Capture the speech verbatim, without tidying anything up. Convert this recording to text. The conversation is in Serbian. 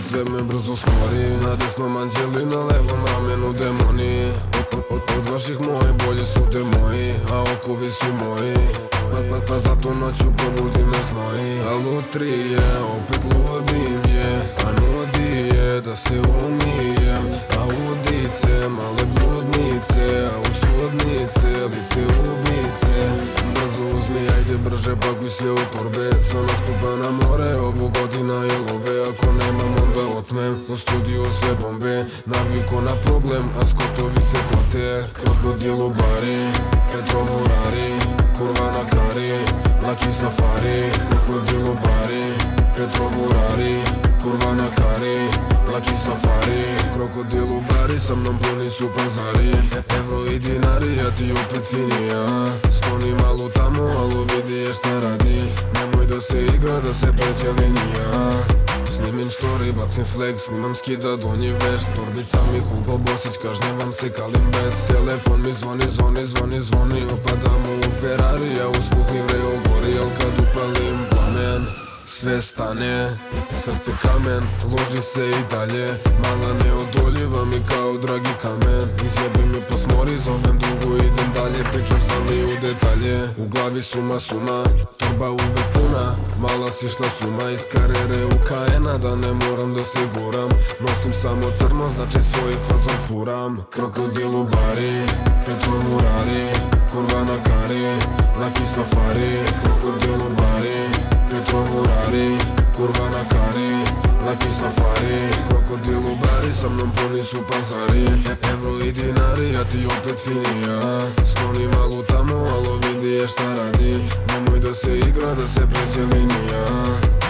sve me brzo smori. Na desnom anđeli, na levom ramenu demoni. Od, od, od vaših moji bolji su te moji, a okovi su moji. Pa, pa, pa zato noću probudi me znoji. A lutrije, opet ludim je, a nudi je da se umijem. A udice, male bludnice, a u sudnice, lice ubice. Brzo uzmi, ajde brže, pakuj sve u torbe. Sam nastupa na more, ovo godina je love. Ako nemam onda otmem, u studiju sve bombe. Naviko na problem, a skotovi se kote. Krokodilo bari, Petrovurari, kurva na kari, laki safari. Krokodilo bari, Petrovurari, kurva na kari, laki safari. Krokodilu bari, sa mnom puni su pazari. Evro i dinari, ja ti opet finija. Skloni malo tamo, alo vidi je šta radi. Nemoj da se igra, da se pređe linija. Snimim story, bacim flex, snimam skida donji veš. Turbica mi Hugo Bosić, kažnjavam se kalim bez. Telefon mi zvoni, zvoni, zvoni, zvoni. Opadamo u Ferrari, ja uz kuhni vreo gori. Al kad upalim plamen, sve stane, srce kamen, loži se i dalje. Mala neodoljiva mi kao dragi kamen. Izjebe mi pa smori, zovem dugo, idem dalje. Pričam znam i u detalje, u glavi suma suma, torba uvek puna. Mala si šla suma iz karere u Kajena, da ne moram da se guram. Nosim samo crno, znači svoj fazon furam. Krokodilu bari, Petrovurari, kurva na kari, laki safari. Krokodilu bari, Petrovurari, kurva na kari, laki safari. Krokodilu bari, sa mnom puni su pazari. Evro i dinari, ja ti opet finija. Skloni malo tamo, alo vidi je šta radi. Nemoj da se igra, da se pređe linija.